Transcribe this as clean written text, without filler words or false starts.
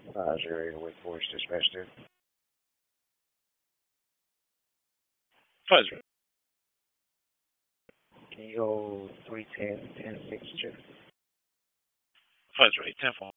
0 Wake Forest dispatch there. Fuzz rate. Can you hold 310, 10-6, check? Fuzz rate, 10 4.